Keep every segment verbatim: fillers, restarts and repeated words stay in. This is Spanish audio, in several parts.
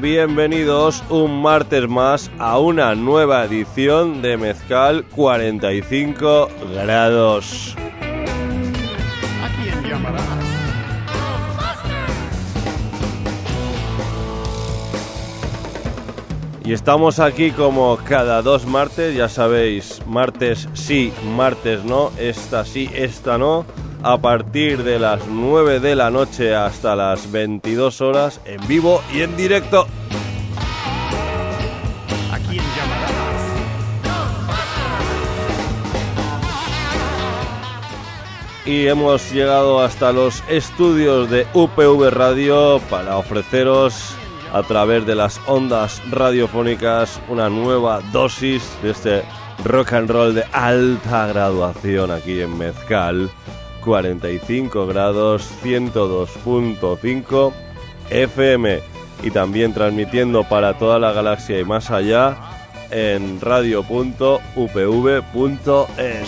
bienvenidos un martes más a una nueva edición de Mezcal cuarenta y cinco grados. ¿A quién llamarás? Y estamos aquí como cada dos martes, ya sabéis, martes sí, martes no, esta sí, esta no, a partir de las nueve de la noche hasta las veintidós horas, en vivo y en directo. ¿A quién llamarás? Y hemos llegado hasta los estudios de U P V Radio para ofreceros a través de las ondas radiofónicas una nueva dosis de este rock and roll de alta graduación aquí en Mezcal cuarenta y cinco grados, ciento dos punto cinco F M, y también transmitiendo para toda la galaxia y más allá en radio punto u p v punto es.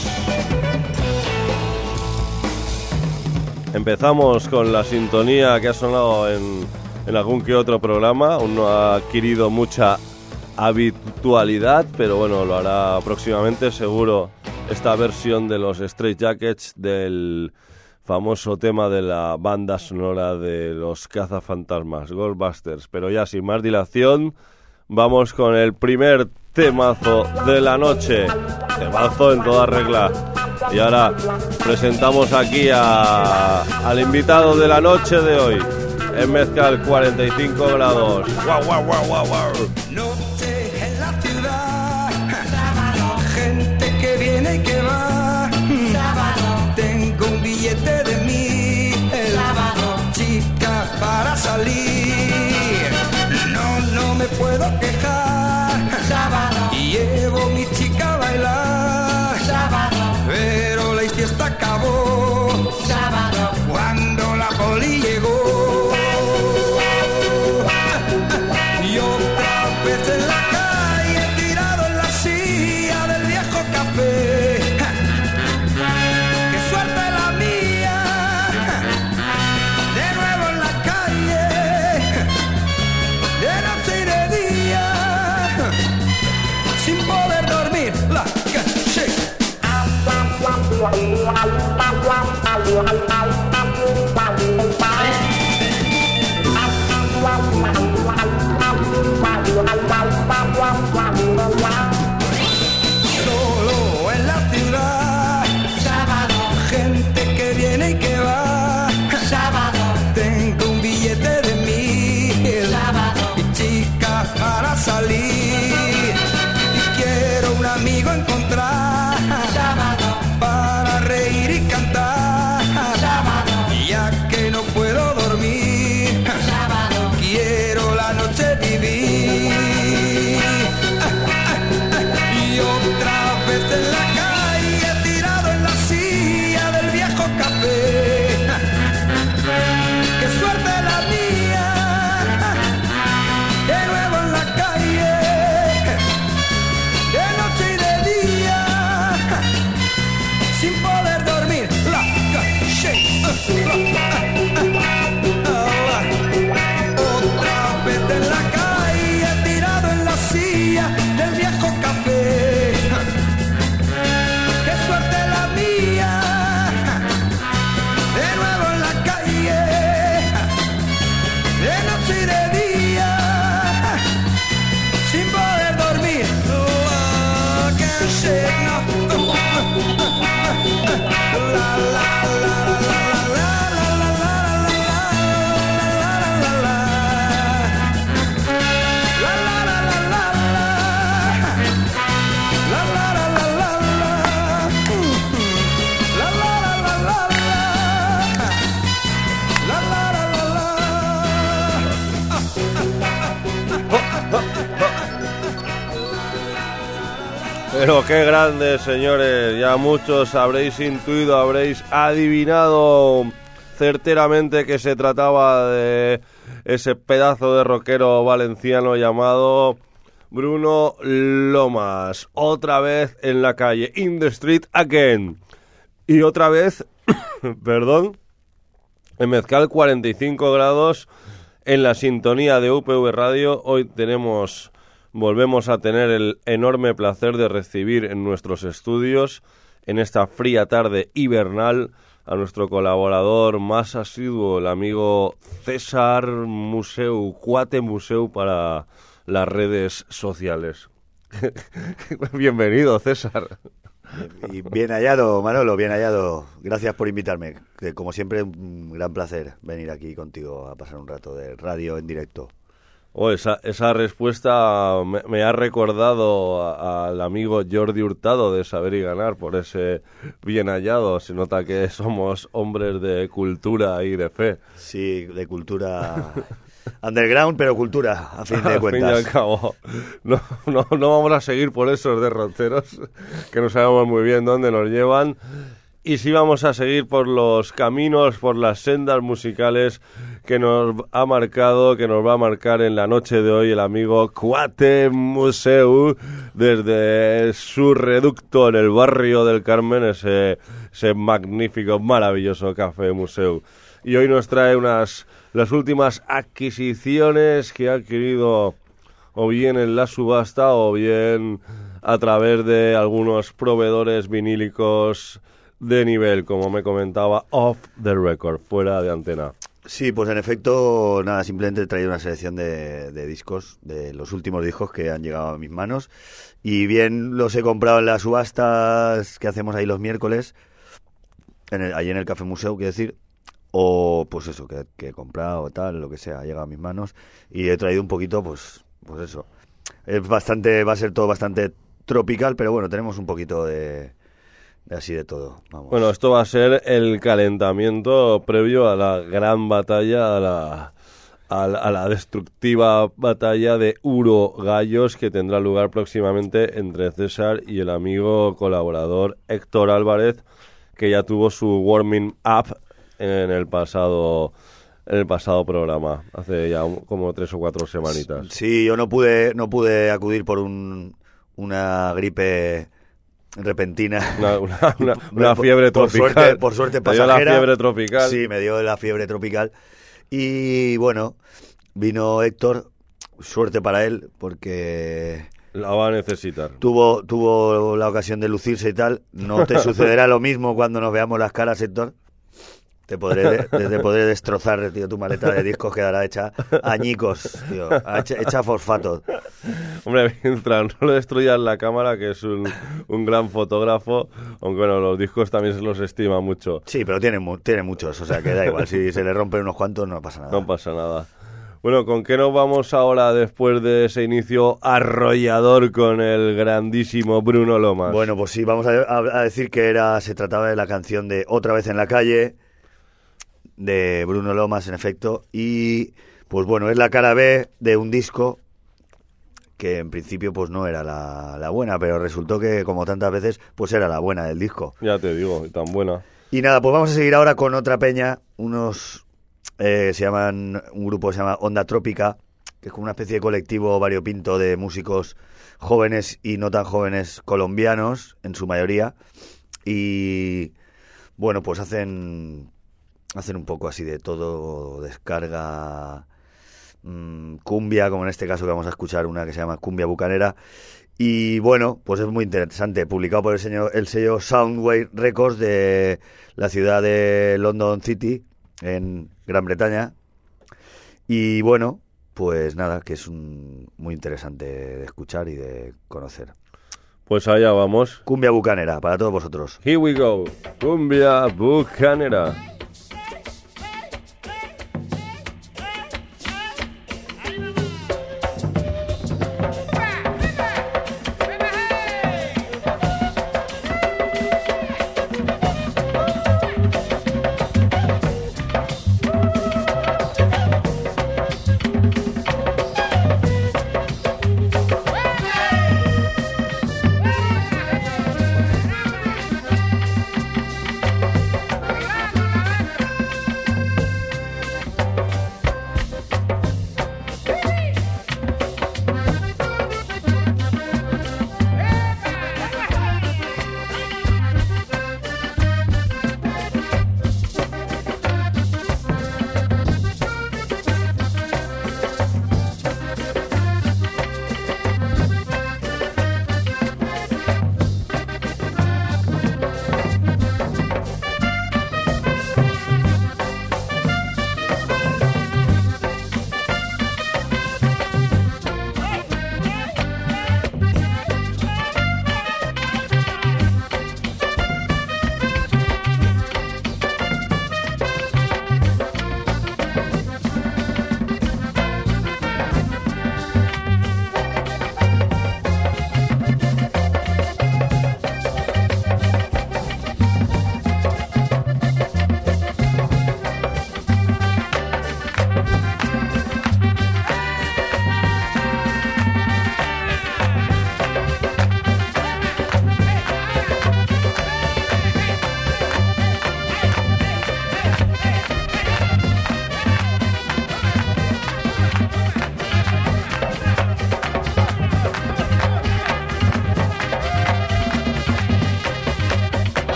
Empezamos con la sintonía que ha sonado en en algún que otro programa, aún no ha adquirido mucha habitualidad, pero bueno, lo hará próximamente seguro, esta versión de los Strait Jackets del famoso tema de la banda sonora de los cazafantasmas, Ghostbusters. Pero ya sin más dilación, vamos con el primer temazo de la noche, temazo en toda regla. Y ahora presentamos aquí a, al invitado de la noche de hoy en Mezcal cuarenta y cinco grados. ¡Guau, guau, guau, guau, guau! Noche en la ciudad, sábado, gente que viene y que va, sábado, tengo un billete de mil, sábado, chica para salir, no, no me puedo quejar, sábado, llevo mi chica a bailar, sábado, pero la fiesta acabó, sábado, cuando la poli llegó. Solo en la ciudad, sábado, gente que viene y que va, sábado, tengo un billete de mil, sábado, y chica para salir, y quiero un amigo encontrar, sábado, para reír y cantar, sábado, ya que no puedo dormir, sábado, quiero la noche vivir. Y otra vez en la calle, tirado en la silla del viejo café. ¡Qué suerte la mía! De nuevo en la calle, de noche y de día, sin poder dormir. La otra vez en la calle, tirado en la silla del viejo café. ¡Qué suerte la mía! De nuevo en la calle, de noche y de día, sin poder dormir. Oh, can't shake, no. La, la, la, la, Pero qué grande, señores, ya muchos habréis intuido, habréis adivinado certeramente que se trataba de ese pedazo de rockero valenciano llamado Bruno Lomas. Otra vez en la calle, in the street again. Y otra vez, perdón, en Mezcal cuarenta y cinco grados en la sintonía de U P V Radio. Hoy tenemos, volvemos a tener el enorme placer de recibir en nuestros estudios, en esta fría tarde hibernal, a nuestro colaborador más asiduo, el amigo César Museu, Cuate Museu para las redes sociales. Bienvenido, César. Y bien hallado, Manolo, bien hallado. Gracias por invitarme. Que, como siempre, un gran placer venir aquí contigo a pasar un rato de radio en directo. Oh, esa, esa respuesta me, me ha recordado a, al amigo Jordi Hurtado de Saber y Ganar por ese bien hallado. Se nota que somos hombres de cultura y de fe. Sí, de cultura underground, pero cultura, a fin de Al cuentas. fin y al cabo, no, no, no vamos a seguir por esos derroteros que no sabemos muy bien dónde nos llevan. Y sí vamos a seguir por los caminos, por las sendas musicales que nos ha marcado, que nos va a marcar en la noche de hoy el amigo Cuate Museu desde su reducto en el barrio del Carmen, ese, ese magnífico, maravilloso Café Museu. Y hoy nos trae unas las últimas adquisiciones que ha adquirido o bien en la subasta o bien a través de algunos proveedores vinílicos de nivel, como me comentaba, off the record, fuera de antena. Sí, pues en efecto, nada, simplemente he traído una selección de, de discos, de los últimos discos que han llegado a mis manos. Y bien los he comprado en las subastas que hacemos ahí los miércoles, en el, ahí en el Café Museu, quiero decir, o pues eso, que, que he comprado o tal, lo que sea, ha llegado a mis manos. Y he traído un poquito, pues, pues eso. Es bastante, va a ser todo bastante tropical, pero bueno, tenemos un poquito de... así de todo, vamos. Bueno, esto va a ser el calentamiento previo a la gran batalla, a la, a la, a la destructiva batalla de Uro Gallos que tendrá lugar próximamente entre César y el amigo colaborador Héctor Álvarez, que ya tuvo su warming up en el pasado en el pasado programa, hace ya un, como tres o cuatro semanitas. Sí, yo no pude no pude acudir por un una gripe repentina. Una, una, una, una fiebre por, tropical. Por suerte, por suerte pasajera. Me dio la fiebre tropical. Sí, me dio la fiebre tropical. Y bueno, vino Héctor, suerte para él, porque... la va a necesitar. Tuvo, tuvo la ocasión de lucirse y tal. No te sucederá lo mismo cuando nos veamos las caras, Héctor. Te podré, te, te podré destrozar, tío, tu maleta de discos quedará hecha añicos, tío, hecha, hecha fosfato. Hombre, mientras no le destruyas la cámara, que es un, un gran fotógrafo, aunque bueno, los discos también se los estima mucho. Sí, pero tiene, tiene muchos, o sea que da igual, si se le rompen unos cuantos no pasa nada. No pasa nada. Bueno, ¿con qué nos vamos ahora después de ese inicio arrollador con el grandísimo Bruno Lomas? Bueno, pues sí, vamos a, a, a decir que era se trataba de la canción de Otra vez en la calle, de Bruno Lomas, en efecto, y pues bueno, es la cara B de un disco que en principio pues no era la, la buena, pero resultó que como tantas veces pues era la buena del disco. Ya te digo, tan buena. Y nada, pues vamos a seguir ahora con otra peña, unos eh, se llaman, un grupo que se llama Onda Trópica, que es como una especie de colectivo variopinto de músicos jóvenes y no tan jóvenes colombianos, en su mayoría, y bueno, pues hacen... hacen un poco así de todo, descarga, mmm, cumbia, como en este caso que vamos a escuchar una que se llama Cumbia Bucanera. Y bueno, pues es muy interesante, publicado por el sello, el sello Soundwave Records de la ciudad de London City, en Gran Bretaña. Y bueno, pues nada, que es un, muy interesante de escuchar y de conocer. Pues allá vamos. Cumbia Bucanera, para todos vosotros. Here we go, Cumbia Bucanera. Bye.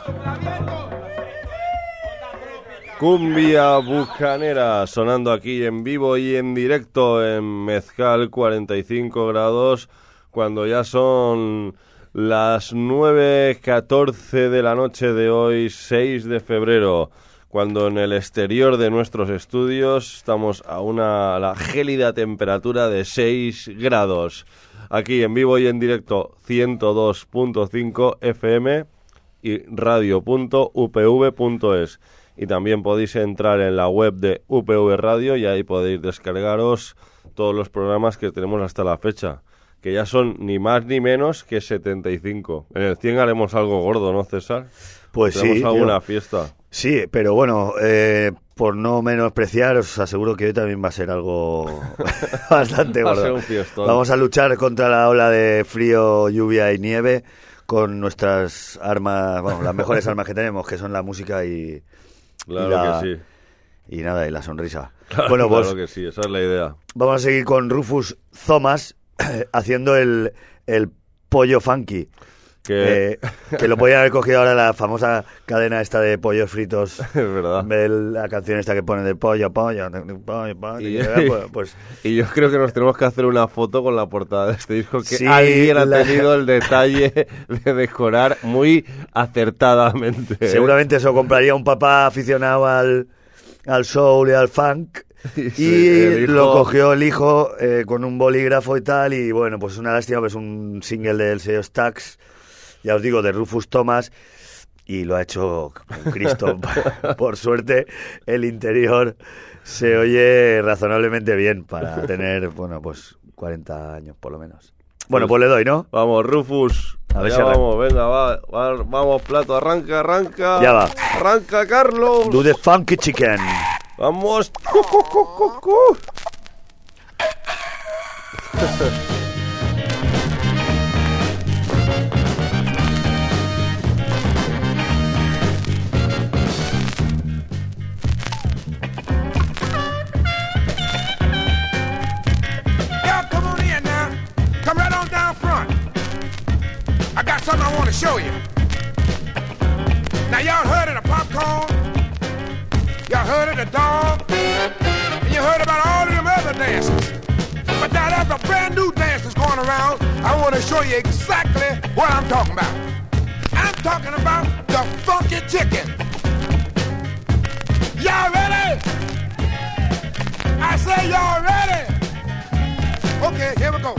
Cumbia bucanera sonando aquí en vivo y en directo en Mezcal, cuarenta y cinco grados, cuando ya son las nueve catorce de la noche de hoy, seis de febrero, cuando en el exterior de nuestros estudios estamos a una a la gélida temperatura de seis grados. Aquí en vivo y en directo ciento dos punto cinco F M y radio punto u p v punto es. Y también podéis entrar en la web de U P V Radio y ahí podéis descargaros todos los programas que tenemos hasta la fecha, que ya son ni más ni menos que setenta y cinco. En el cien haremos algo gordo, ¿no, César? Pues tenemos sí. alguna yo... fiesta. Sí, pero bueno, eh, por no menospreciar, os aseguro que hoy también va a ser algo bastante Va a gordo. ser un fiestón. Vamos a luchar contra la ola de frío, lluvia y nieve con nuestras armas, bueno, las mejores armas que tenemos, que son la música y... Claro y la, que sí. Y nada, y la sonrisa. Claro, bueno, pues claro que sí, esa es la idea. vamos a seguir con Rufus Thomas haciendo el, el pollo funky. Que Eh, que lo podía haber cogido ahora la famosa cadena esta de pollos fritos. es verdad. De la canción esta que pone de pollo, pollo, pollo, pollo. Y, Y, pues, pues y yo creo que nos tenemos que hacer una foto con la portada de este disco, que Sí, alguien ha la- tenido el detalle de decorar muy acertadamente. ¿eh? seguramente se lo compraría un papá aficionado al, al soul y al funk. Sí, Y el hijo- lo cogió el hijo eh, con un bolígrafo y tal. Y bueno, pues es una lástima, pues un single del sello Stax, ya os digo, de Rufus Thomas. Y lo ha hecho un Cristo. Por suerte, el interior se oye razonablemente bien para tener, bueno, pues cuarenta años por lo menos. Bueno, pues le doy, ¿no? Vamos, Rufus. A ver Ya si arranca. vamos, venga, va, va, vamos, plato, arranca, arranca. Ya va. Arranca, Carlos. Do the funky chicken. Vamos. Cu, cu, cu, cu, cu. Y'all come on in now. Come right on down front. I got something I want to show you. Now y'all heard of the popcorn? Y'all heard of the dog? And you heard about all of them other dances. But now there's a brand new dance that's going around. I want to show you exactly what I'm talking about. I'm talking about the funky chicken. Y'all ready? I say y'all ready? Okay, here we go.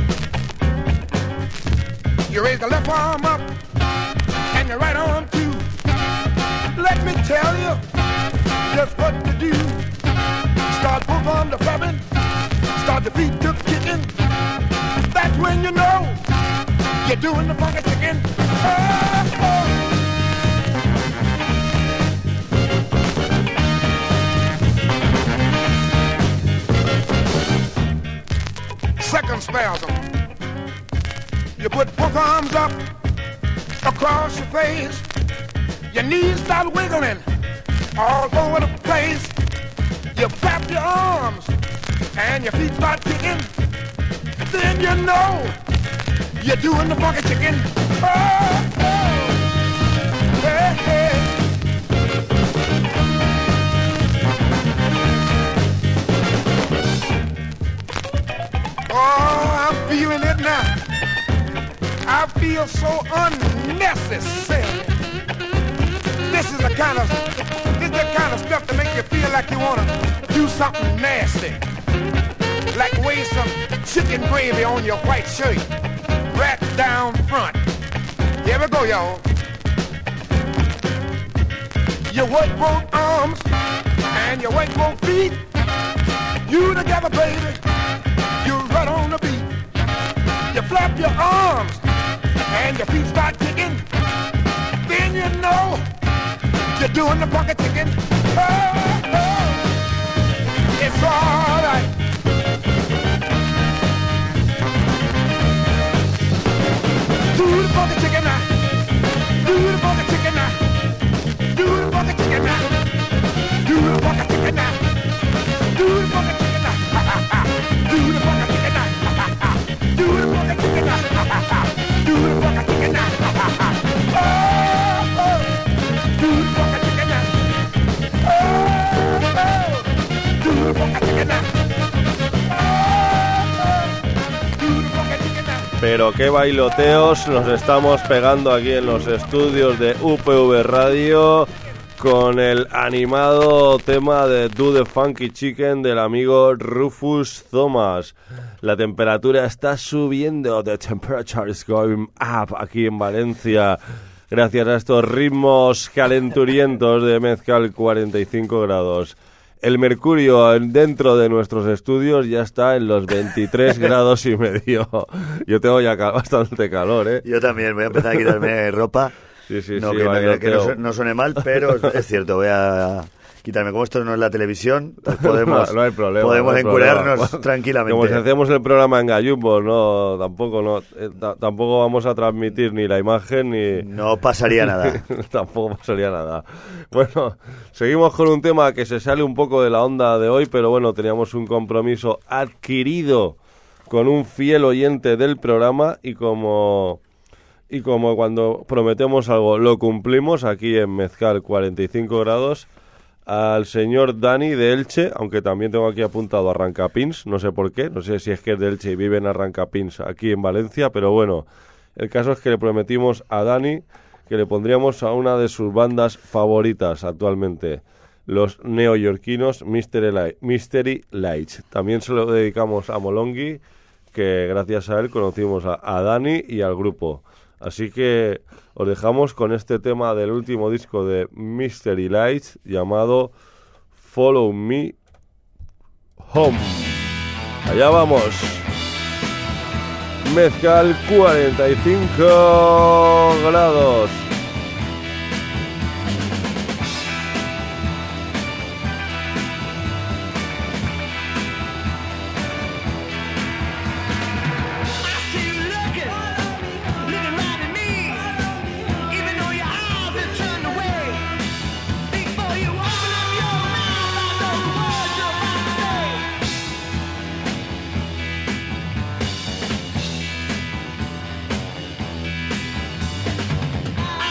You raise the left arm up and your right arm too. Let me tell you just what to do. Start both arms to flapping, start the feet to kicking. That's when you know you're doing the funky chicken. Oh, oh. Second spasm. You put both arms up across your face. Your knees start wiggling all over the place. You flap your arms and your feet start kicking. Then you know you're doing the funky chicken. Oh, oh. Hey, hey. Oh, I'm feeling it now. I feel so unnecessary. This is the kind of this is the kind of stuff that make you feel like you want to do something nasty, like waste some chicken gravy on your white shirt, right down front. Here we go, y'all. You work both arms and you work both feet. You together, baby. You run on the beat. You flap your arms and your feet start kicking. Then you know you're doing the funky chicken. Oh, oh, it's all right. Do the funky chicken now. Do the funky chicken now. Do the funky chicken now. Do the funky chicken now. Do the funky chicken now. Ha, ha, ha. Do the funky chicken now. Ha, ha, ha. Do the funky chicken now. Ha, ha, ha. Do the funky chicken now. Ha, ha, ha. Oh, oh. Pero qué bailoteos nos estamos pegando aquí en los estudios de U P V Radio con el animado tema de Do the Funky Chicken del amigo Rufus Thomas. La temperatura está subiendo, the temperature is going up aquí en Valencia, gracias a estos ritmos calenturientos de Mezcal cuarenta y cinco grados. El mercurio dentro de nuestros estudios ya está en los veintitrés grados y medio. Yo tengo ya cal- bastante calor, ¿eh? Yo también, voy a empezar a quitarme ropa. Sí, sí, no, sí. que, Vale, no, que no, su- no suene mal, pero es cierto, voy a quitarme. Como esto no es la televisión, pues podemos, no, no hay problema, podemos no hay enculerarnos problema. tranquilamente. Como si hacemos el programa en Gallumbo, no, tampoco, no, eh, t- tampoco vamos a transmitir ni la imagen ni... No pasaría nada. Tampoco pasaría nada. Bueno, seguimos con un tema que se sale un poco de la onda de hoy, pero bueno, teníamos un compromiso adquirido con un fiel oyente del programa y como... Y como cuando prometemos algo lo cumplimos aquí en Mezcal cuarenta y cinco grados, al señor Dani de Elche, aunque también tengo aquí apuntado Arrancapins, no sé por qué, no sé si es que es de Elche y vive en Arrancapins aquí en Valencia, pero bueno, el caso es que le prometimos a Dani que le pondríamos a una de sus bandas favoritas actualmente, los neoyorquinos Mystery, Light, Mystery Lights. También se lo dedicamos a Molongi, que gracias a él conocimos a, a Dani y al grupo. Así que os dejamos con este tema del último disco de Mystery Lights llamado Follow Me Home. Allá vamos. Mezcal cuarenta y cinco grados. I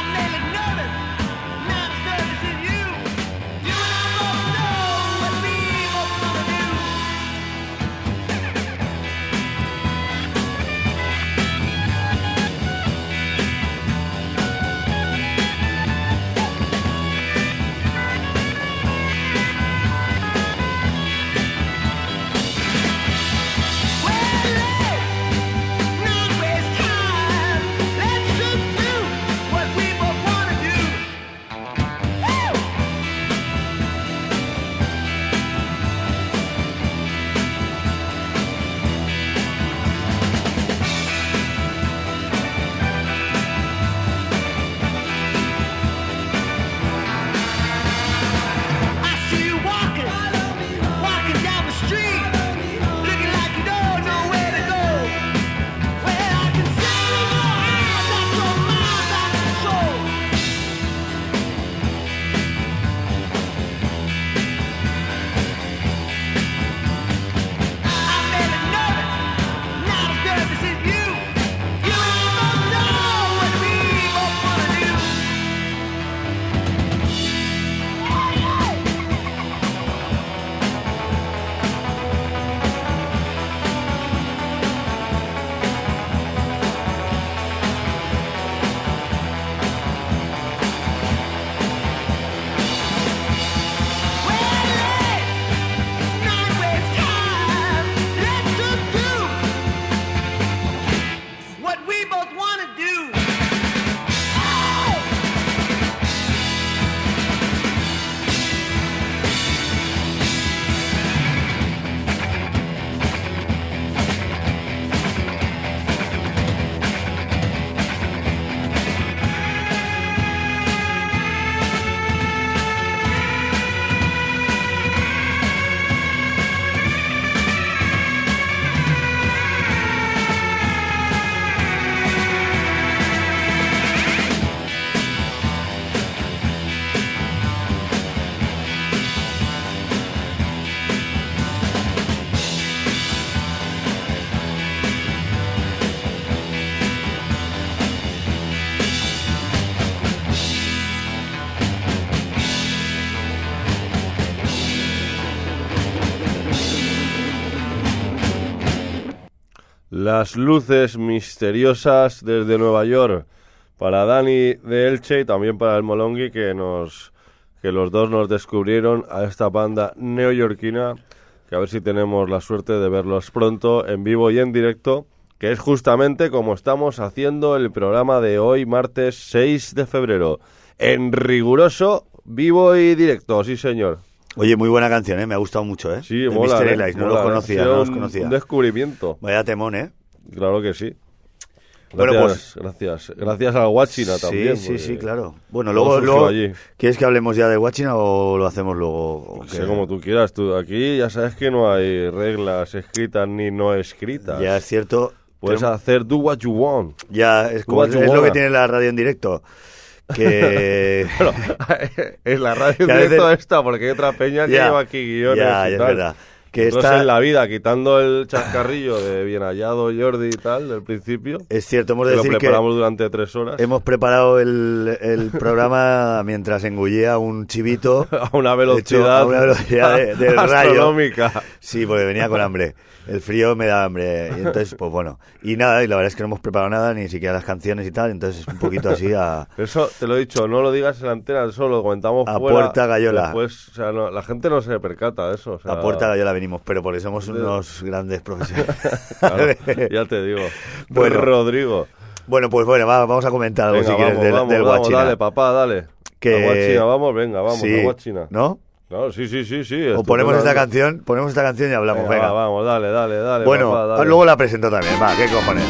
Las luces misteriosas desde Nueva York. Para Dani de Elche y también para el Molongi, que nos que los dos nos descubrieron a esta banda neoyorquina, que a ver si tenemos la suerte de verlos pronto en vivo y en directo, que es justamente como estamos haciendo el programa de hoy, martes seis de febrero, en riguroso vivo y directo, sí señor. Oye, muy buena canción, ¿eh? Me ha gustado mucho, ¿eh? Sí, The mola, Mystery ¿eh? Lies, no Mola, los conocía, ¿eh? no los Un- conocía. Un descubrimiento, Vaya temón, ¿eh? claro que sí. Bueno, Gracias, pues- gracias. Gracias al Guachina también. Sí, sí, porque sí, claro. Bueno, todo luego, surgió luego allí. ¿quieres que hablemos ya de Guachina o lo hacemos luego? ¿O Sé qué? como tú quieras. Tú, aquí ya sabes que no hay reglas escritas ni no escritas. Ya es cierto. Puedes tenemos- hacer do what you want. Ya, es, como, What es you lo que wanna. tiene la radio en directo. Que... Pero es la radio Que a directo veces- esta, porque hay otra peña que Ya, lleva aquí guiones ya, y ya es tal. verdad. Que Nosotros está- en la vida, quitando el chascarrillo de bien hallado Jordi y tal, del principio, Es cierto, hemos de que lo decir que preparamos durante tres horas, hemos preparado el, el programa mientras engullía un chivito. a una hecho, velocidad, a una velocidad de- del rayo. astronómica. Sí, porque venía con hambre. El frío me da hambre. Y entonces, pues bueno. Y nada, y la verdad es que no hemos preparado nada, ni siquiera las canciones y tal. Entonces es un poquito así a... Eso te lo he dicho, no lo digas en la antena, eso lo comentamos A fuera. puerta gallola. Después, o sea, no, la gente no se percata de eso. O sea, A puerta gallola venimos, pero porque somos unos grandes profesionales. claro, ya te digo. Bueno. Rodrigo. Bueno, pues bueno, va- vamos a comentar algo Venga, si quieres vamos, del, vamos, del vamos, Guachina. dale, papá, dale. Que- A Guachina, vamos, venga, vamos, Sí, a Guachina. ¿no? Claro, sí, sí, sí, sí. O ponemos esta estupendo. canción, ponemos esta canción y hablamos, Venga, venga. va, vamos, dale, dale, dale. Bueno, papá, dale. luego la presento también, va, ¿qué cojones?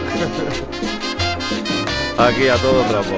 Aquí a todo trapo.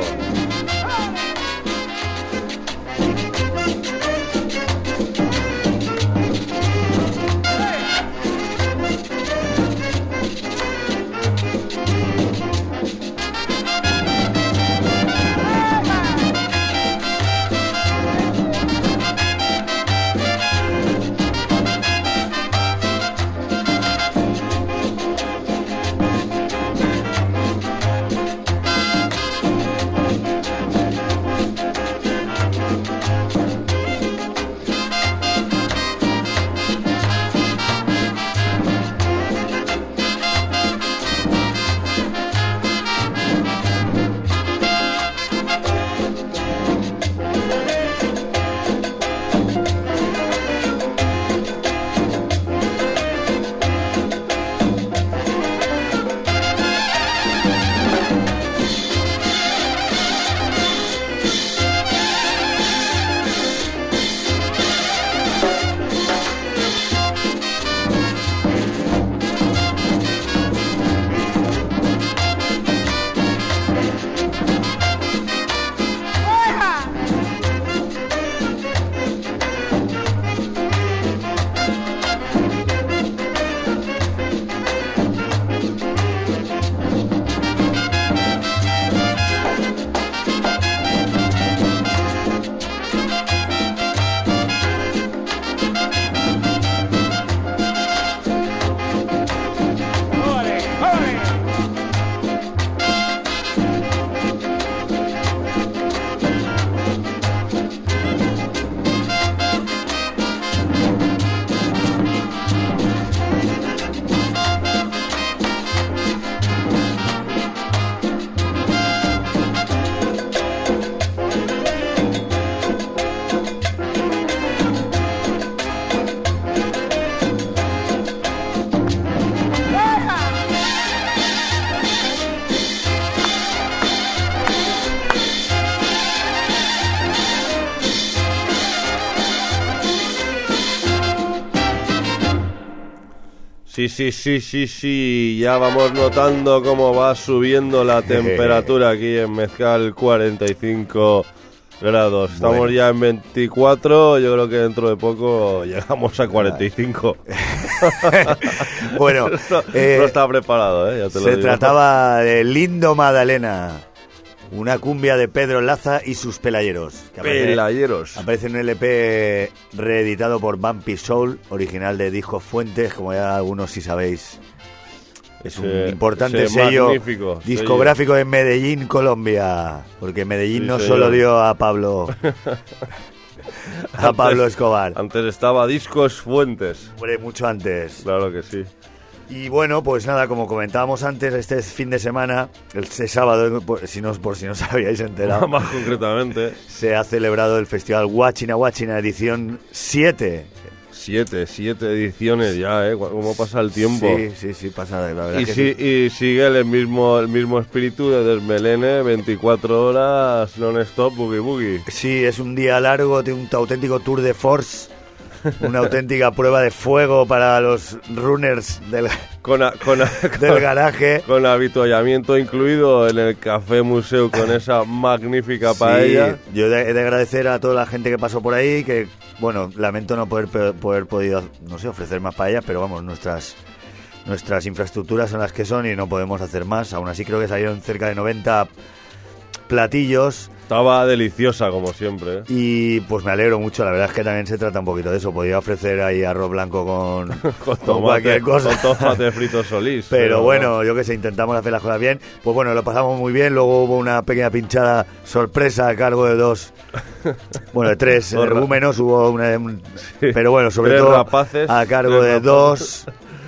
Sí, sí, sí, sí, sí, ya vamos notando cómo va subiendo la temperatura aquí en Mezcal, cuarenta y cinco grados. Estamos Bueno. ya en veinticuatro, yo creo que dentro de poco llegamos a cuarenta y cinco. Bueno, no, eh, no está preparado, ¿eh? Ya te lo se digo. trataba de Lindo Magdalena, una cumbia de Pedro Laza y sus pelayeros. Que aparece, Pelayeros. aparece en un L P reeditado por Bumpy Soul, original de Discos Fuentes, como ya algunos si sabéis. Es un Ese- importante ese sello magnífico discográfico en Medellín, Colombia. Porque Medellín Sí, no señor. solo dio a Pablo a Pablo Antes- Escobar. Antes estaba Discos Fuentes. Hombre, mucho antes. Claro que sí. Y bueno, pues nada, como comentábamos antes, este fin de semana, este sábado, por si no, por si no os habíais enterado, Más concretamente. se ha celebrado el festival Huachina Huachina edición siete. Siete, siete ediciones ya, ¿eh? ¿Cómo pasa el tiempo? Sí, sí, sí, pasa, la verdad Y, que si, sí. y sigue el mismo, el mismo espíritu de Desmelene, veinticuatro horas non-stop, boogie boogie. Sí, es un día largo, de un auténtico tour de force, una auténtica prueba de fuego para los runners del, Con, a- con, a- del con- garaje. con avituallamiento incluido en el Café Museo con esa magnífica paella. Sí, yo he de, he de agradecer a toda la gente que pasó por ahí, que, bueno, lamento no poder, poder podido, no sé, ofrecer más paellas, pero vamos, nuestras nuestras infraestructuras son las que son y no podemos hacer más. Aún así creo que salieron cerca de noventa platillos Estaba deliciosa, como siempre, ¿eh? y pues me alegro mucho. La verdad es que también se trata un poquito de eso. Podía ofrecer ahí arroz blanco con, Con con tomate, cualquier cosa. con tomate frito solís. Pero bueno, yo que sé, intentamos hacer las cosas bien. Pues bueno, lo pasamos muy bien. Luego hubo una pequeña pinchada sorpresa a cargo de dos, bueno, de tres Dos ra- energúmenos. Hubo una, un- Sí, pero bueno, sobre tres todo rapaces, a cargo tres de rapaces. dos.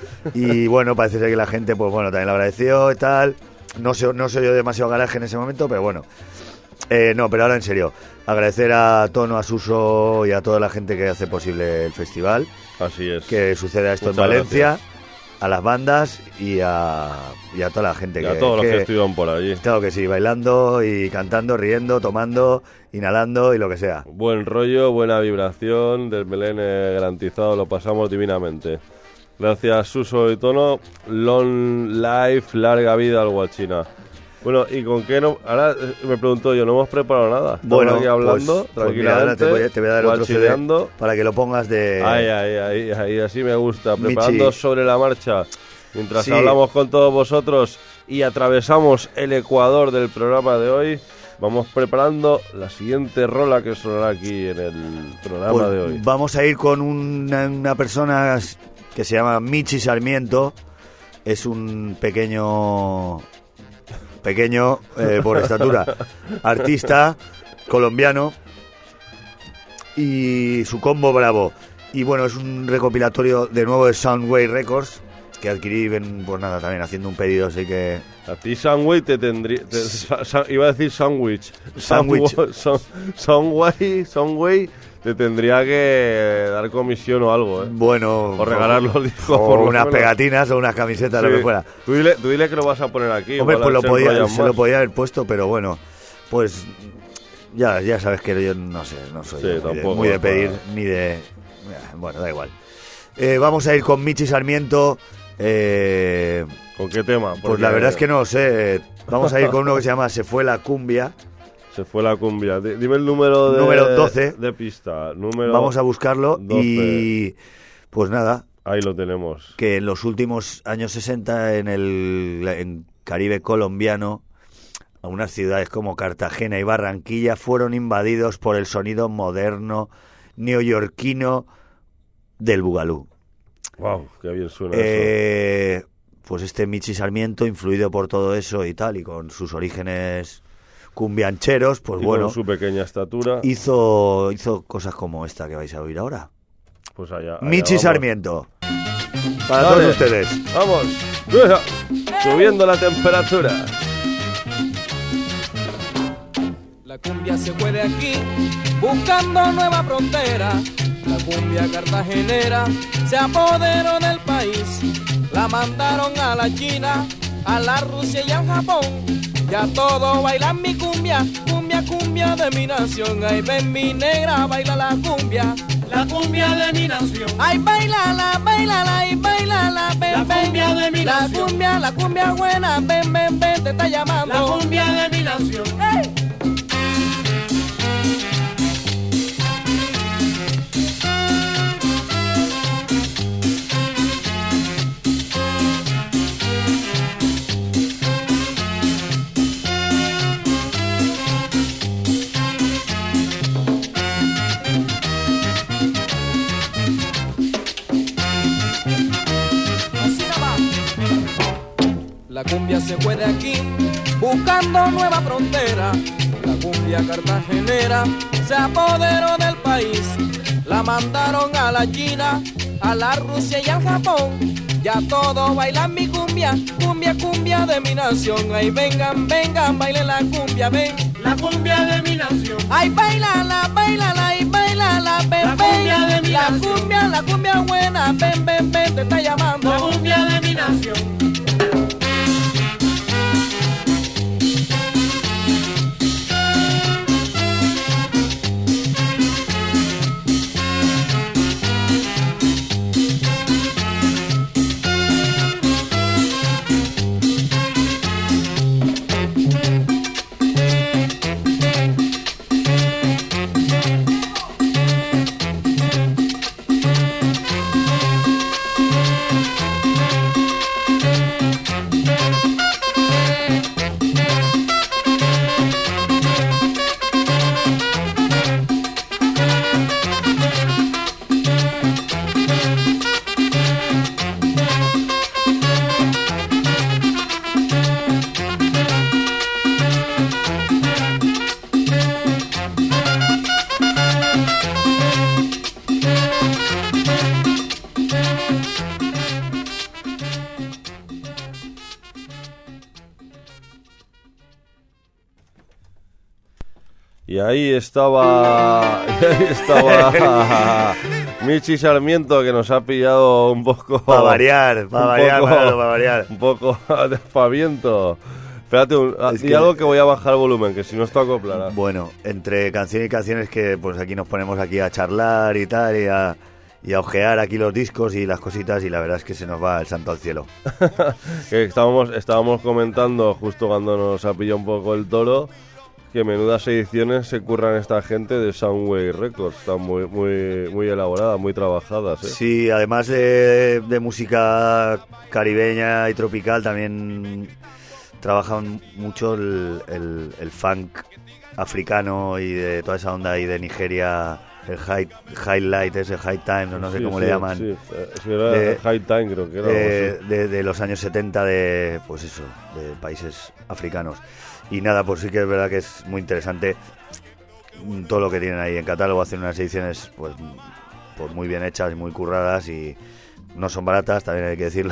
Y bueno, parece ser que la gente, pues bueno, también lo agradeció y tal. No se, no se oyó demasiado garaje en ese momento, pero bueno. Eh, no, pero ahora en serio, agradecer a Tono, a Suso y a toda la gente que hace posible el festival, Así es. que suceda esto Muchas en Valencia, gracias. a las bandas y a, y a toda la gente Y que, a todos los que- que estuvieron por allí. claro que sí, bailando y cantando, riendo, tomando, inhalando y lo que sea. Buen rollo, buena vibración, Desmelene garantizado, lo pasamos divinamente. Gracias, Suso y Tono. Long life, larga vida al Huachina. Bueno, ¿y con qué no? Ahora eh, me pregunto yo, ¿no hemos preparado nada? Estamos Bueno, aquí hablando, pues, pues mira, ahora tranquilamente, te voy, a- te voy a dar otro C D guachileando. para que lo pongas de... Ahí, ahí, ahí, ahí, así me gusta. Michi. Preparando sobre la marcha. Mientras Sí. hablamos con todos vosotros y atravesamos el ecuador del programa de hoy, vamos preparando la siguiente rola que sonará aquí en el programa Pues de hoy. vamos a ir con una, una persona que se llama Michi Sarmiento. Es un pequeño, pequeño eh, por estatura, artista colombiano y su combo bravo. Y bueno, es un recopilatorio de nuevo de Soundwave Records que adquirí, ven, pues nada, también haciendo un pedido, así que... A ti Soundwave te tendría... te- sa- sa- iba a decir Sandwich. Sandwich. Soundwa- Sound- Soundwave, Soundwave te tendría que dar comisión o algo, ¿eh? Bueno, O regalar los discos. o por lo unas menos. pegatinas o unas camisetas, Sí. lo que fuera. Tú dile, tú dile que lo vas a poner aquí. Hombre, igual pues lo se podía, enrollan se lo más. podía haber puesto, pero bueno, pues ya, ya sabes que yo no sé, no soy Sí, muy, de, tampoco muy de es para- pedir ni de... Bueno, da igual. Eh, vamos a ir con Michi Sarmiento. eh, ¿Con qué tema? pues Porque la verdad es que no lo sé. Vamos a ir con uno que se llama Se fue la cumbia. Se fue la cumbia. Di- Dime el número de... Número doce. De pista. Número... Vamos a buscarlo doce. y pues nada, Ahí lo tenemos. que en los últimos años sesenta en el en Caribe colombiano, algunas ciudades como Cartagena y Barranquilla fueron invadidos por el sonido moderno neoyorquino del bugalú. Wow, qué bien suena eso. Eh, pues este Michi Sarmiento, influido por todo eso y tal, y con sus orígenes cumbiancheros, pues Y bueno, con su pequeña estatura, hizo, hizo cosas como esta que vais a oír ahora. pues allá. allá Michi vamos. Sarmiento. Para Dale. todos ustedes. Vamos. Venga. Subiendo la temperatura. La cumbia se fue de aquí, buscando nueva frontera. La cumbia cartagenera se apoderó del país. La mandaron a la China, a la Rusia y al Japón. Ya todos bailan mi cumbia, cumbia, cumbia de mi nación. Ay, ven mi negra, baila la cumbia, La cumbia de mi nación. ay, bailala, bailala, ay, bailala, ven, La ven. cumbia de mi La nación. cumbia, la cumbia buena, ven, ven, ven, te está llamando. La cumbia de mi nación. ¡Ey! Así nomás. La cumbia se fue de aquí, buscando nueva frontera. La cumbia cartagenera se apoderó del país. La mandaron a la China, a la Rusia y al Japón. Ya todos bailan mi cumbia, cumbia, cumbia de mi nación. Ay, vengan, vengan, bailen la cumbia, ven. La cumbia de mi nación. Ay, bailala, bailala, ay, bailala, ven, La ven. cumbia de mi La nación. cumbia, la cumbia buena, ven, ven, ven, te está llamando. La cumbia de mi nación. Y ahí estaba, y ahí estaba Michi Sarmiento, que nos ha pillado un poco... Para variar, para un variar, poco- Manolo, para variar. Un poco de aspaviento. Espérate, un, Es di que- algo que voy a bajar el volumen, que si no esto acoplará. Bueno, entre canción y canciones que pues aquí nos ponemos aquí a charlar y tal, y a, y a ojear aquí los discos y las cositas, y la verdad es que se nos va el santo al cielo. Que estábamos, estábamos comentando justo cuando nos ha pillado un poco el toro, que menudas ediciones se curran esta gente de Soundwave Records. Están muy, muy, muy elaboradas, muy trabajadas, ¿eh? Sí, además de, de música caribeña y tropical, también trabajan mucho el, el- el funk africano y de toda esa onda ahí de Nigeria, el high, highlight, ese high times, o no sé Sí, cómo sí, le llaman, Sí, eh, sí, era De- High Time, creo que era. algo de, así. de- de los años setenta de, pues eso, de países africanos. Y nada, pues sí que es verdad que es muy interesante mm, todo lo que tienen ahí en catálogo. Hacen unas ediciones pues, pues muy bien hechas y muy curradas, y no son baratas, también hay que decirlo.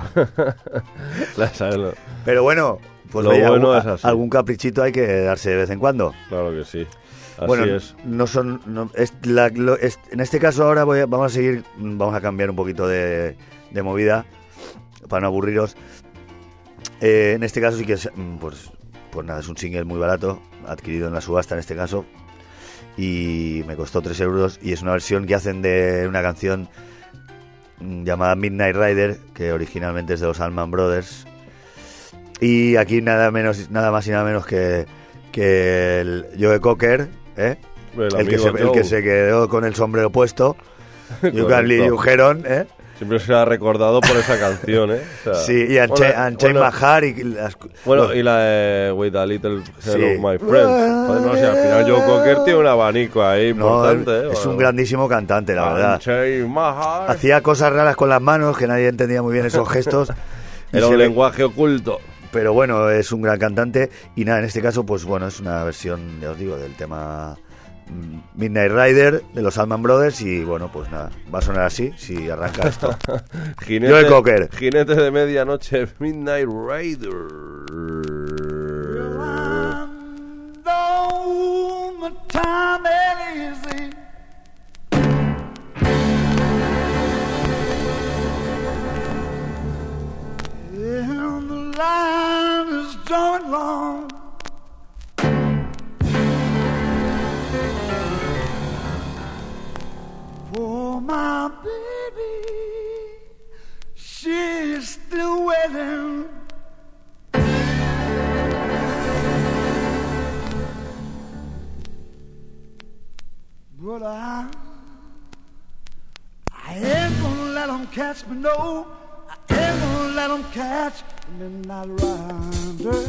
La- ¿sabes lo- Pero bueno, pues Lo oye, bueno algún, es así. algún caprichito hay que darse de vez en cuando. Claro que sí. Así bueno, es. no son, no- es la- lo- es- en este caso ahora voy a- vamos a seguir, mm, vamos a cambiar un poquito de, de movida para no aburriros. Eh, en este caso sí que es, mm, pues, pues nada, es un single muy barato, adquirido en la subasta en este caso, y me costó tres euros, y es una versión que hacen de una canción mm, llamada Midnight Rider, que originalmente es de los Allman Brothers, y aquí nada menos, nada más y nada menos que, que el Joe Cocker, ¿eh? El el, que amigo se, el Joe. que se quedó con el sombrero puesto, You Can Leave You Heron, ¿eh? Siempre se ha recordado por esa canción, ¿eh? O sea, Sí, y Unchained bueno, Unchained bueno, Mahar y las... Bueno, los- y la de Wait a Little Hello, Sí. My Friend. Joder, no sé, al final Joe Cocker tiene un abanico ahí no, importante, ¿eh? es Bueno. un grandísimo cantante, la verdad. Unchained Mahar. Hacía cosas raras con las manos, que nadie entendía muy bien esos gestos. y Era se un le- lenguaje oculto. Pero bueno, es un gran cantante. Y nada, en este caso, pues bueno, es una versión, ya os digo, del tema mm, Midnight Rider de los Allman Brothers. Y bueno, pues nada, va a sonar así si arranca esto. Jinete, Joe Cocker. Jinete de medianoche, Midnight Rider. Though my time ain't easy, and the line is drawing long. For my baby, she's still waiting. But I, I ain't gonna let them catch me, no. I ain't gonna let them catch me, midnight rider.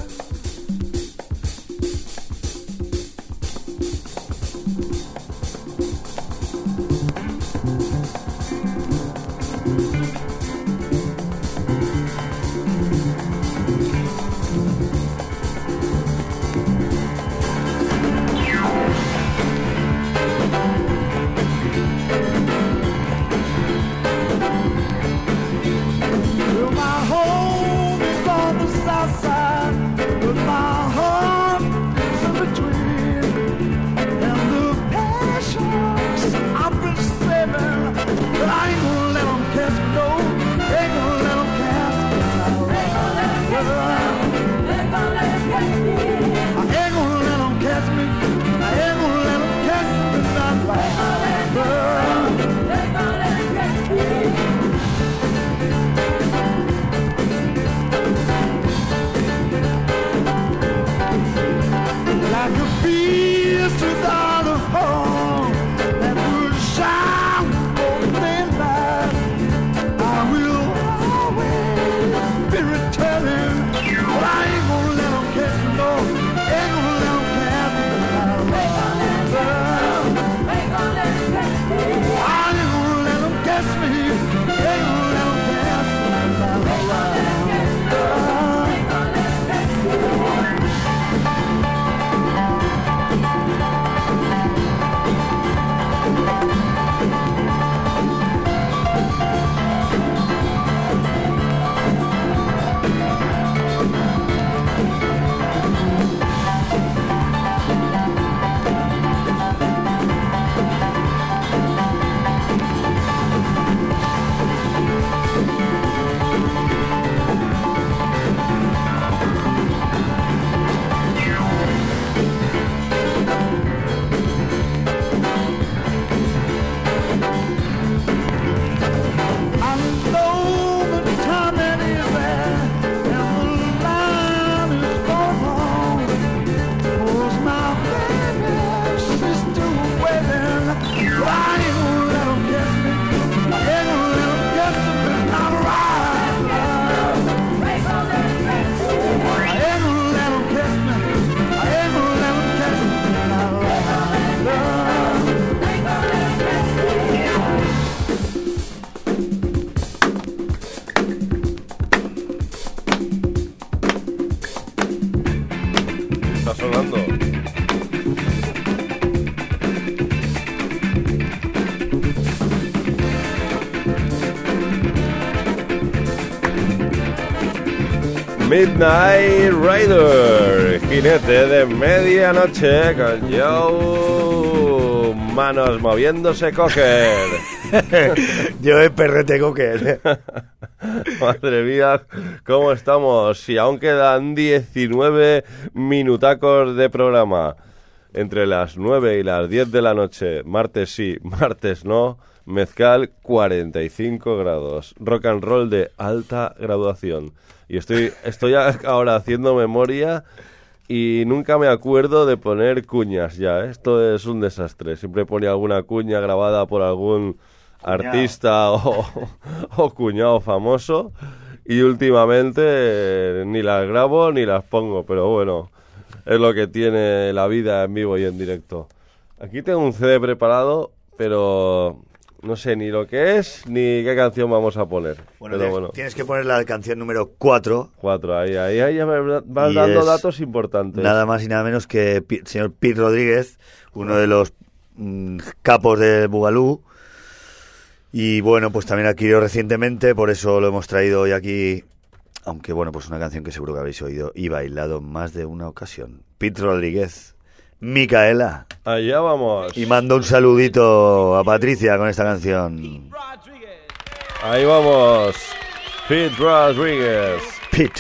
Midnight Rider, jinete de medianoche con Joe Manos moviéndose Cocker. Yo es perrete Cocker. Madre mía, ¿cómo estamos? Y aún quedan diecinueve minutacos de programa. Entre las nueve y las diez de la noche, martes sí, martes no, mezcal cuarenta y cinco grados, rock and roll de alta graduación. Y estoy, estoy ahora haciendo memoria y nunca me acuerdo de poner cuñas ya, ¿eh? Esto es un desastre. Siempre ponía alguna cuña grabada por algún cuñado. artista o, o cuñado famoso y últimamente eh, ni las grabo ni las pongo, pero bueno, es lo que tiene la vida en vivo y en directo. Aquí tengo un C D preparado, pero no sé ni lo que es ni qué canción vamos a poner. Bueno, pero tienes, bueno. tienes que poner la canción número cuatro. Cuatro, ahí, ahí, ahí ya me vas dando datos importantes. Nada más y nada menos que el señor Pete Rodríguez, uno de los mmm, capos de Bugalú. Y bueno, pues también adquirió recientemente, por eso lo hemos traído hoy aquí. Aunque bueno, pues una canción que seguro que habéis oído y bailado en más de una ocasión. Pete Rodríguez, Micaela. Allá vamos. Y mando un saludito a Patricia con esta canción. Ahí vamos. Pete Rodríguez. Pete.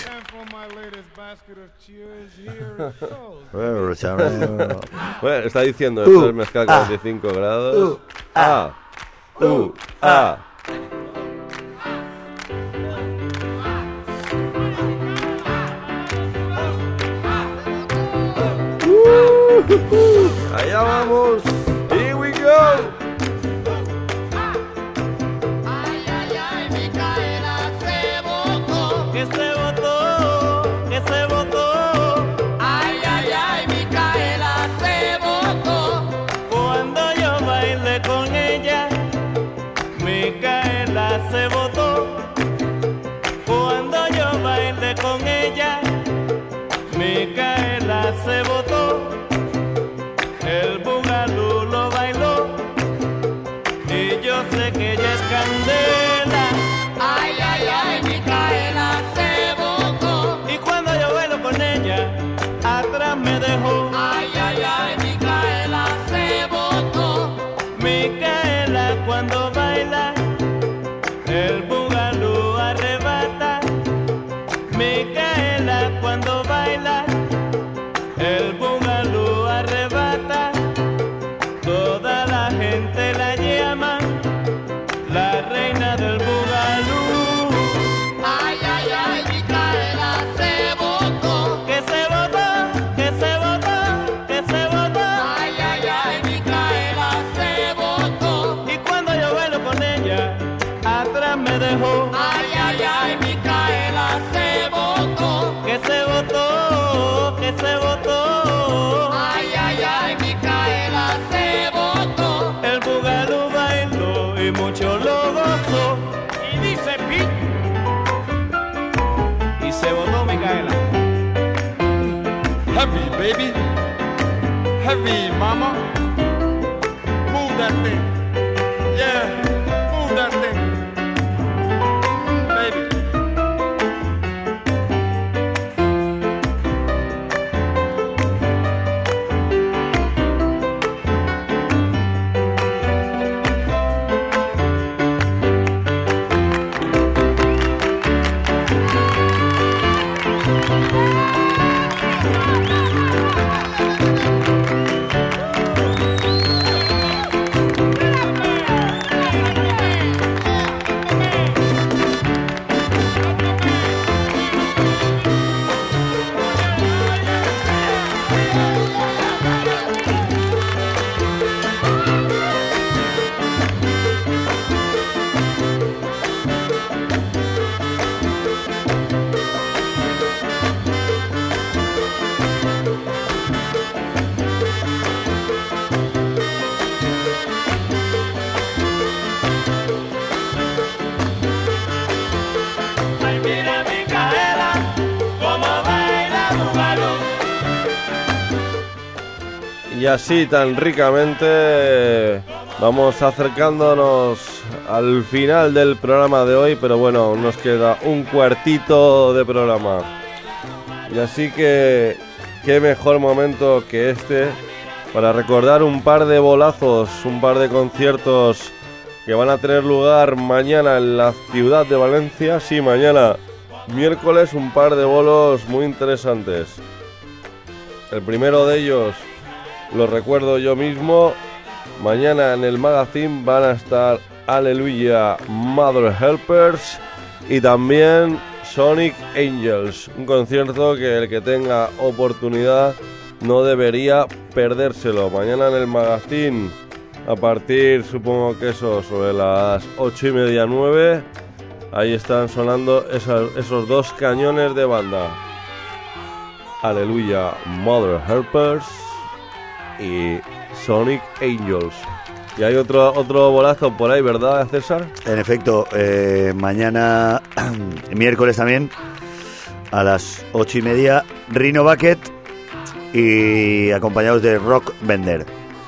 Bueno, está diciendo, esto uh, es mezcal ah, cuarenta y cinco grados. Uh, ah, uh, uh, ah. Allá vamos. Here we go. Ay, ay, ay, Micaela se botó, que se botó, que se botó. Ay, ay, ay, Micaela se botó. Cuando yo bailé con ella, Micaela se botó. Cuando yo bailé con ella, Micaela se botó. El bugalú lo bailó y yo sé que ella es candela. Ay, ay, ay, Micaela se botó. Y cuando yo bailo con ella, atrás me dejó. Ay, ay, ay, Micaela se botó. Micaela cuando baila, el bugalú arrebata. Micaela cuando baila, el bugalú arrebata. Toda la gente la llama la reina del bugalú. Ay, ay, ay, Micaela se botó. Que se botó, que se botó, que se botó. Ay, ay, ay, Micaela se botó. Y cuando yo bailo con ella, atrás me dejó. Ay, ay, ay, Micaela se botó. Que se botó, que se botó. Ay, ay, ay, Micaela se botó. El bugalú bailó y mucho lo gozó. Y dice Pete. Y se botó Micaela. Heavy, baby. Heavy, mama. Move that thing. Yeah, move that thing. Baby. Y así tan ricamente vamos acercándonos al final del programa de hoy, pero bueno, nos queda un cuartito de programa. Y así que, qué mejor momento que este para recordar un par de bolazos, un par de conciertos que van a tener lugar mañana en la ciudad de Valencia. Sí, mañana, miércoles, un par de bolos muy interesantes. El primero de ellos lo recuerdo yo mismo. Mañana en el Magazine van a estar Aleluya Mother Helpers y también Sonic Angels, un concierto que el que tenga oportunidad no debería perdérselo. Mañana en el Magazine, a partir, supongo que eso, sobre las ocho y media, nueve, ahí están sonando esas, esos dos cañones de banda. Aleluya Mother Helpers y Sonic Angels. Y hay otro otro bolazo por ahí, ¿verdad, César? En efecto, eh, mañana, miércoles también, a las ocho y media, Rhino Bucket y acompañados de Rock Bender.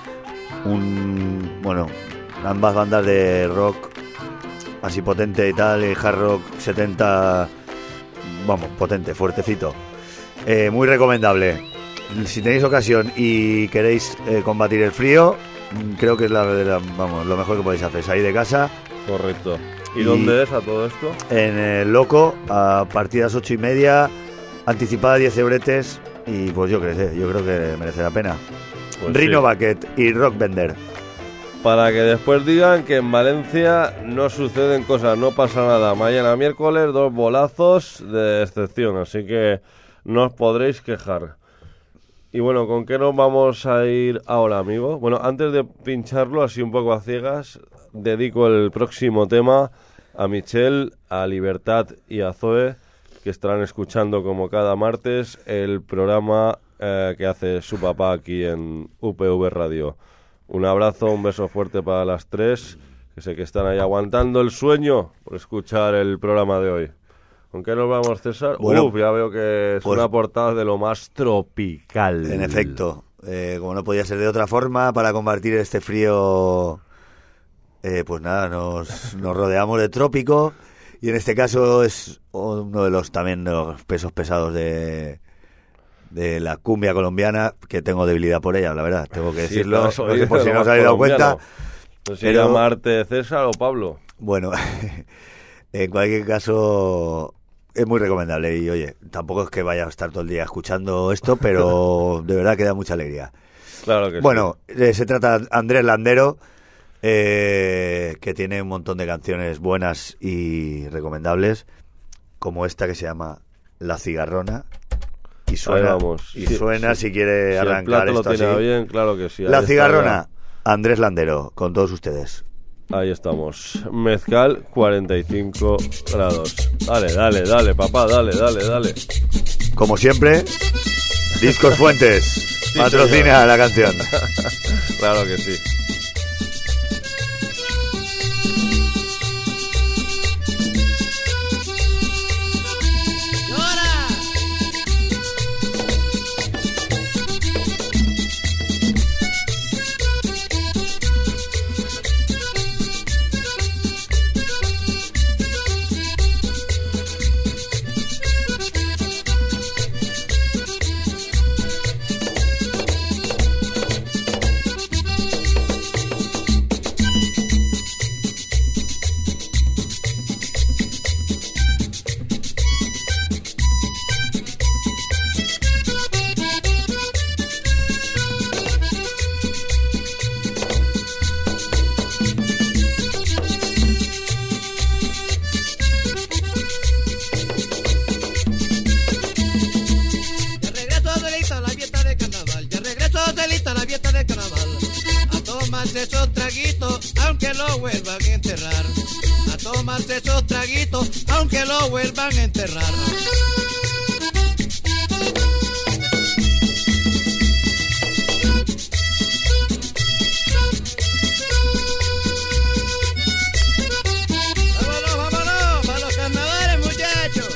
Un, bueno, ambas bandas de rock así potente y tal, y hard rock setenta, vamos, potente, fuertecito. Eh, muy recomendable. Si tenéis ocasión y queréis eh, combatir el frío, creo que es la, la, vamos, lo mejor que podéis hacer. Salir de casa. Correcto. ¿Y, ¿Y dónde es a todo esto? En el Loco, a partir de las ocho y media, anticipada diez euretes. Y pues yo creo, yo creo que merece la pena. Pues Rhino sí. Bucket y Rock Bender. Para que después digan que en Valencia no suceden cosas, no pasa nada. Mañana miércoles, dos bolazos de excepción, así que no os podréis quejar. Y bueno, ¿con qué nos vamos a ir ahora, amigo? Bueno, antes de pincharlo, así un poco a ciegas, dedico el próximo tema a Michelle, a Libertad y a Zoe, que estarán escuchando como cada martes el programa eh, que hace su papá aquí en U P V Radio. Un abrazo, un beso fuerte para las tres, que sé que están ahí aguantando el sueño por escuchar el programa de hoy. ¿Con qué nos vamos, César? Bueno, Uf, ya veo que es pues, una portada de lo más tropical. En efecto, eh, como no podía ser de otra forma, para combatir este frío, eh, pues nada, nos, nos rodeamos de trópico, y en este caso es uno de los también de los pesos pesados de, de la cumbia colombiana, que tengo debilidad por ella, la verdad, tengo que decirlo, sí, no sé por si no os habéis dado cuenta. No sé si llamarte César o Pablo. Bueno, en cualquier caso es muy recomendable y oye, tampoco es que vaya a estar todo el día escuchando esto, pero de verdad que da mucha alegría. Claro que bueno, sí. Bueno, eh, se trata de Andrés Landero, eh, que tiene un montón de canciones buenas y recomendables, como esta que se llama La Cigarrona. Y suena, vamos. Y sí, suena sí. si quiere si arrancar el plato esto lo tiene así. Bien, claro que sí. La Cigarrona, Andrés Landero, con todos ustedes. Ahí estamos. Mezcal, cuarenta y cinco grados. Dale, dale, dale, papá, dale, dale, dale. Como siempre, Discos Fuentes sí, patrocina señor. La canción. Claro que sí. Esos traguitos, aunque lo vuelvan a enterrar. A tomarse esos traguitos, aunque lo vuelvan a enterrar. Vámonos, vámonos, para los carnavales, muchachos.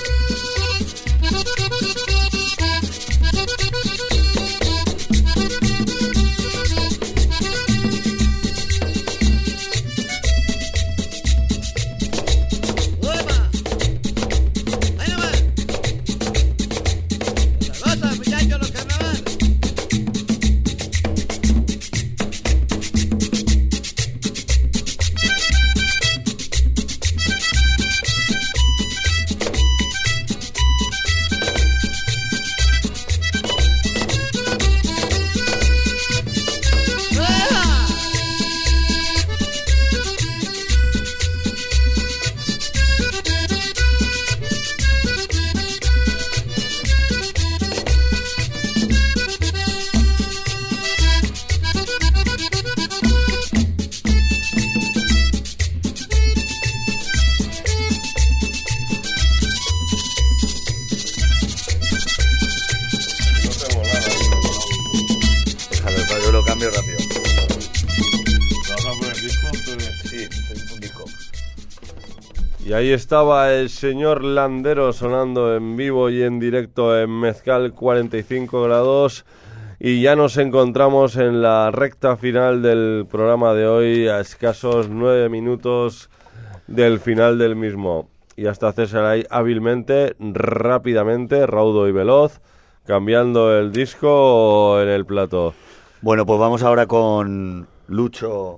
Sí, un disco. Y ahí estaba el señor Landero sonando en vivo y en directo en Mezcal cuarenta y cinco grados. Y ya nos encontramos en la recta final del programa de hoy, a escasos nueve minutos del final del mismo. Y hasta César ahí hábilmente, rápidamente, raudo y veloz, cambiando el disco en el plato. Bueno, pues vamos ahora con Lucho...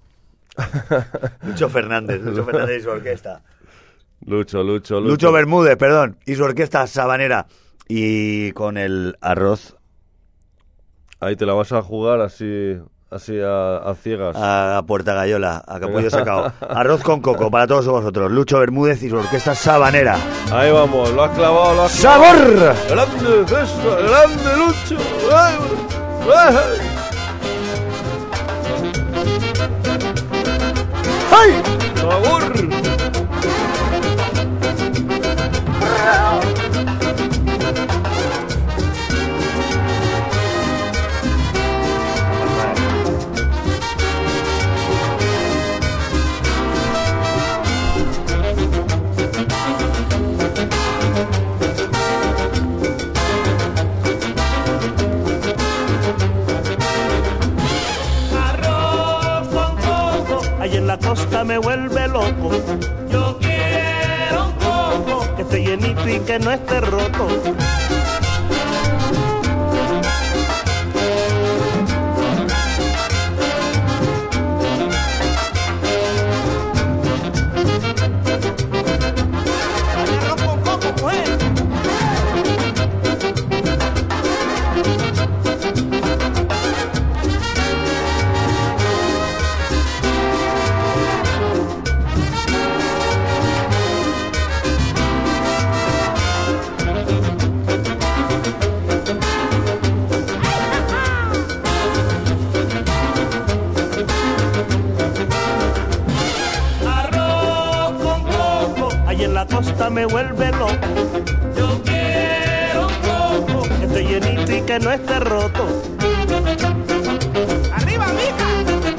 Lucho Fernández, Lucho Fernández y su orquesta. Lucho, Lucho, Lucho. Lucho Bermúdez, perdón, y su orquesta sabanera. Y con el arroz... Ahí te la vas a jugar así, así a, a ciegas. A, a Puerta Gallola, a Capullo Sacao. Arroz con coco para todos vosotros. Lucho Bermúdez y su orquesta sabanera. Ahí vamos, lo has clavado, lo has ¡Sabor! clavado. ¡Grande, César! ¡Grande, Lucho! ¡Ay! ¡Ay! ¡Sabor! Costa me vuelve loco. Yo quiero un coco que esté llenito y que no esté roto. arroz con coco, pues. Costa me vuelve loco. Yo quiero un coco que esté llenito y que no esté roto. ¡Arriba, mija!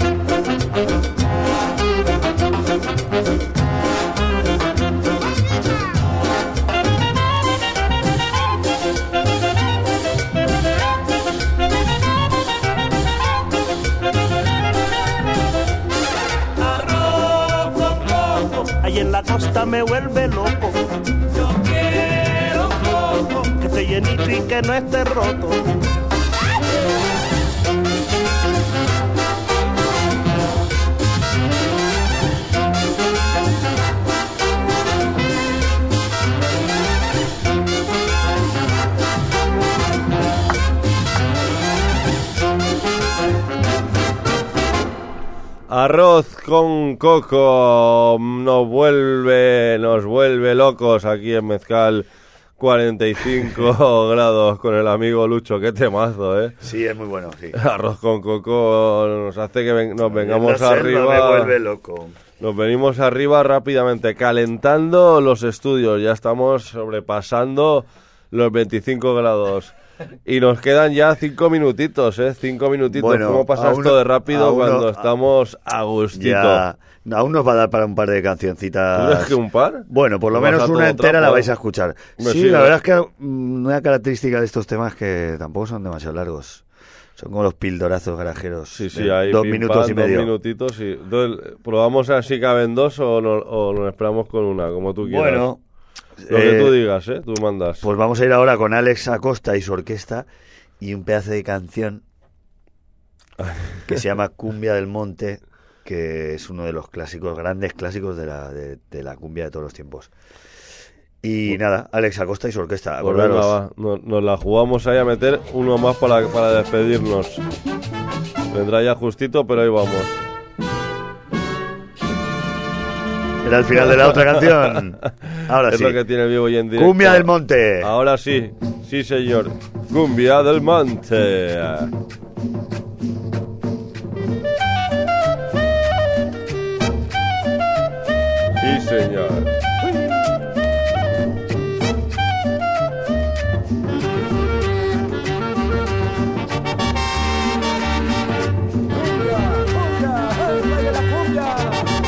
Arroz con coco, ahí en la costa me vuelve loco. Yo quiero un coco que esté llenito y que no esté roto. Arroz con coco nos vuelve, nos vuelve locos aquí en Mezcal cuarenta y cinco grados con el amigo Lucho. Qué temazo, ¿eh? Sí, es muy bueno, sí. Arroz con coco nos hace que ven, nos vengamos arriba. Me vuelve loco. Nos venimos arriba rápidamente, calentando los estudios. Ya estamos sobrepasando los veinticinco grados. Y nos quedan ya cinco minutitos, ¿eh? Cinco minutitos. Bueno, ¿cómo pasa uno, esto de rápido uno, cuando estamos a gustito? Ya, aún nos va a dar para un par de cancioncitas. ¿Tú crees que un par? Bueno, por lo menos una entera trapo, la vais a escuchar. Me sí, sigue. La verdad es que una característica de estos temas que tampoco son demasiado largos. Son como los pildorazos garajeros. Sí, sí, hay dos pim, minutos pam, y medio. Dos minutitos y... Entonces, ¿probamos a ver si caben dos o, no, o nos esperamos con una, como tú quieras? Bueno... Lo eh, que tú digas, ¿eh? Tú mandas. Pues vamos a ir ahora con Alex Acosta y su orquesta y un pedazo de canción que se llama Cumbia del Monte, que es uno de los clásicos, grandes clásicos de la, de, de la cumbia de todos los tiempos. Y pues, nada, Alex Acosta y su orquesta. Pues venga, va. Nos, nos la jugamos ahí a meter uno más para, para despedirnos. Vendrá ya justito, pero ahí vamos. Era el final de la otra canción. Ahora es sí. lo que tiene el vivo y en directo. Cumbia del Monte. Ahora sí, sí señor. Cumbia del Monte. Sí señor. ¡Cumbia! ¡Cumbia! ¡Hey, baile la cumbia!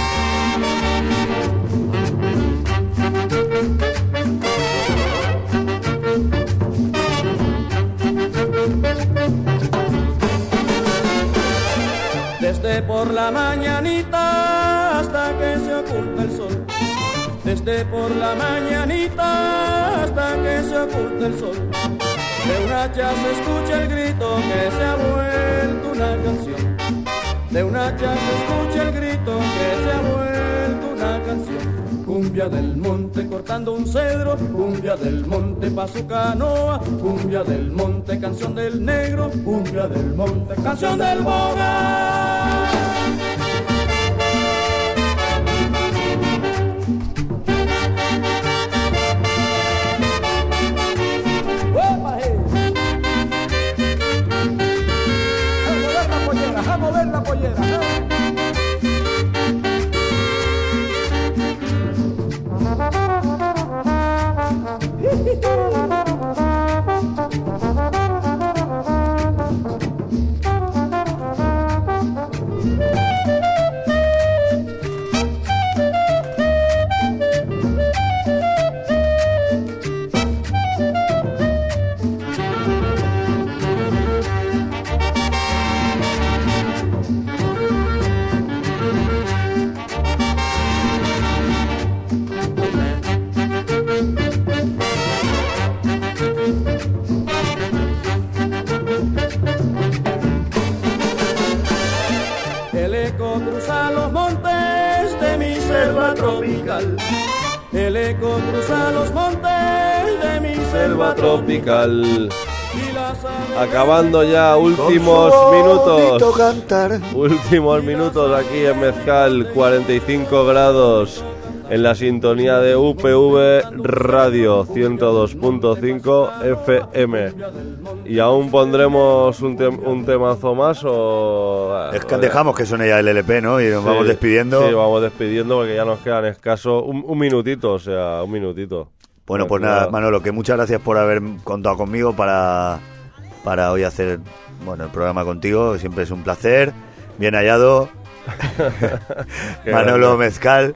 mañanita hasta que se oculta el sol. Desde por la mañanita hasta que se oculta el sol. De un hacha se escucha el grito que se ha vuelto una canción. De un hacha se escucha el grito que se ha vuelto una canción. Cumbia del monte cortando un cedro, cumbia del monte pa' su canoa, cumbia del monte canción del negro, cumbia del monte canción del boga. A mover la pollera, ¿no? El eco cruza los montes de mi selva tropical. Acabando ya, últimos minutos. Cantar. Últimos minutos aquí en Mezcal, cuarenta y cinco grados. En la sintonía de U P V Radio ciento dos punto cinco F M. ¿Y aún pondremos un, te- un temazo más o...? Es que dejamos que suene ya el L P, ¿no? Y nos Sí, vamos despidiendo. Sí, vamos despidiendo porque ya nos quedan escasos un, un minutito, o sea, un minutito. Bueno, pues nada, Manolo, que muchas gracias por haber contado conmigo para, para hoy hacer bueno el programa contigo. Siempre es un placer. Bien hallado. Manolo Mezcal.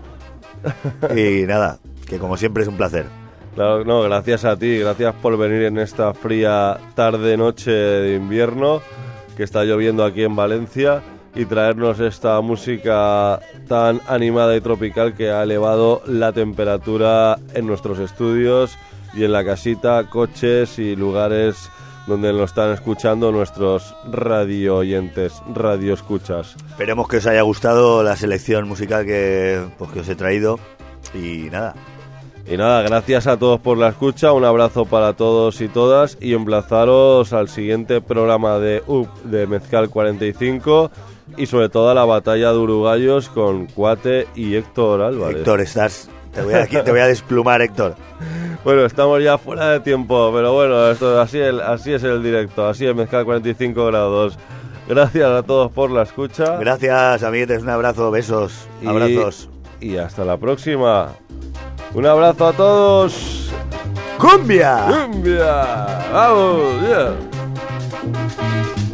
Y nada, que como siempre es un placer. Claro, no, gracias a ti, gracias por venir en esta fría tarde-noche de invierno, que está lloviendo aquí en Valencia, y traernos esta música tan animada y tropical que ha elevado la temperatura en nuestros estudios y en la casita, coches y lugares donde lo están escuchando nuestros radio oyentes, radio escuchas. Esperemos que os haya gustado la selección musical que, pues, que os he traído. Y nada. Y nada, gracias a todos por la escucha, un abrazo para todos y todas y emplazaros al siguiente programa de U P de Mezcal cuarenta y cinco y sobre todo a la batalla de uruguayos con Cuate y Héctor Álvarez. Héctor, estás... Te voy a, aquí te voy a desplumar, Héctor. Bueno, estamos ya fuera de tiempo, pero bueno, esto así, el, así es el directo, así es Mezcal cuarenta y cinco grados. Gracias a todos por la escucha. Gracias, amiguetes, un abrazo, besos, y, abrazos. Y hasta la próxima. Un abrazo a todos. ¡Cumbia! ¡Cumbia! ¡Vamos! Yeah.